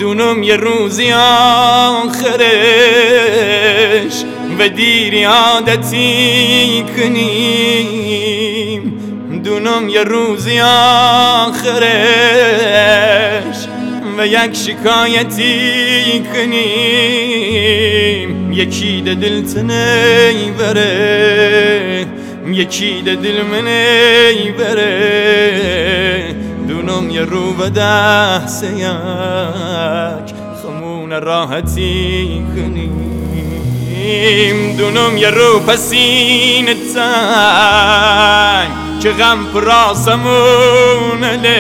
دونم یه روزی آخرش و دیری عادتی کنیم. دونم یه روزی آخرش و یک شکایتی کنیم. یکی ده دل تنی بره، یکی ده دل منی بره. دونم یه رو و دست یک خمون راحتی کنیم. دونم یه رو پسین تنگ که غم پراسمونه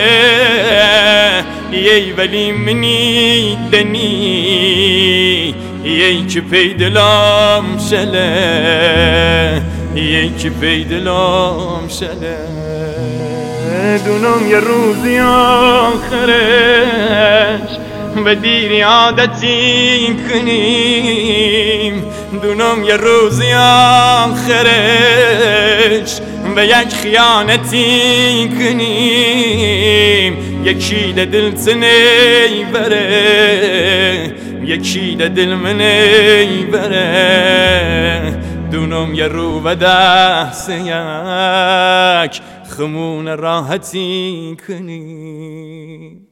یی ولی منی دنی یی که پی دلم شله، یی که پی دلم شله. دونم یه روزی آخرش و دیری عادتی کنیم. دونم یه روزی آخرش و یک خیانتی کنیم. یکی ده دل تنی بره، یکی ده دل منی بره. دونم یه رو و دست یک خمون راحتی کنیم.